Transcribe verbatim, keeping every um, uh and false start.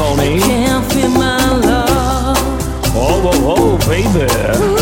Tony. Can't feel my love. Oh, oh, oh, baby.